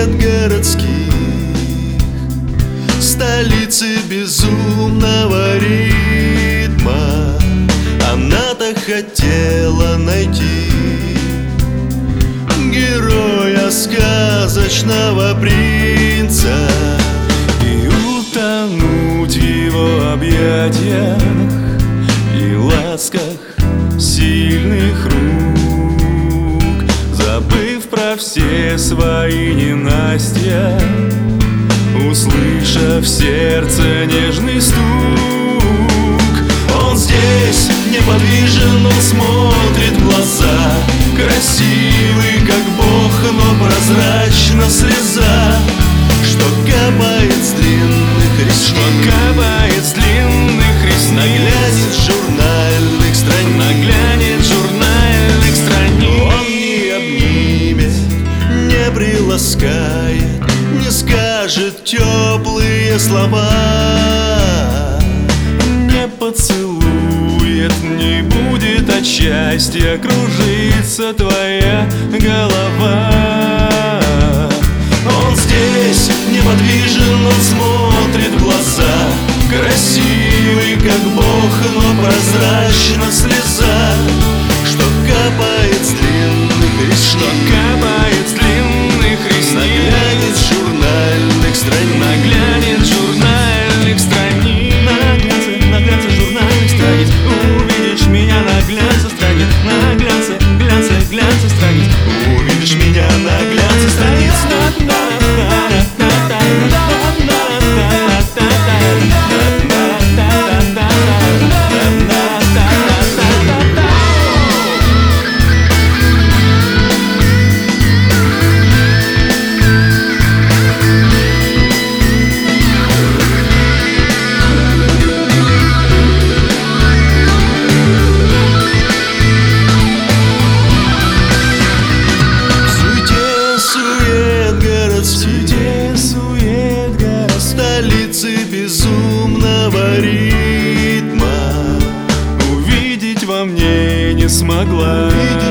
сует городских, столицы безумного ритма. Она-то хотела найти героя сказочного принца и утонуть в его объятиях и ласках сильных рук, забыв про все свои ненастья, услышав в сердце нежный стук. Он здесь неподвижен, он смотрит в глаза, красивый как Бог, но прозрачна слеза, что капает с длинных ресниц, что капает с длинных ресниц. Наглянет журнальных страниц, наглянет журнальных страниц. Он не обнимет, не приласкает, не скажет теплые слова, не поцелует, не будет от счастья кружиться твоя голова. Он здесь неподвижен, он смотрит в глаза, красивый как Бог, но прозрачна слеза, что капает с длинных ресниц, что капает с длинных ресниц. Наглянет журнальных страниц, наглянет журнальных страниц. на глянце журнальных страниц. Увидишь меня на глянце страниц, на глянце страниц. Увидишь меня на глянце страниц. Столицы безумного ритма увидеть во мне не смогла,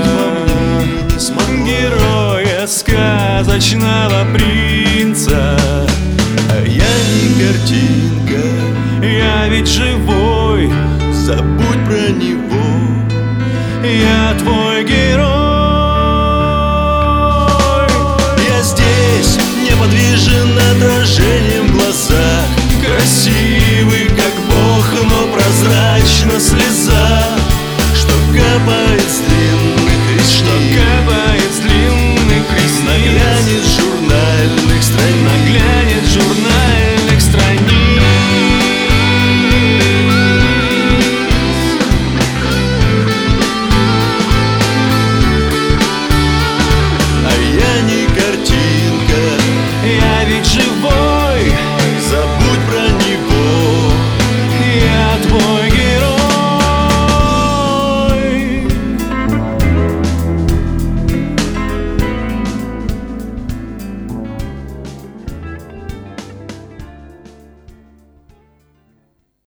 героя сказочного принца. А я не картинка, я ведь живой, забудь про него, я твой герой. Я здесь неподвижен, отражением в глазах, красивый как Бог, но прозрачна слеза, что капает с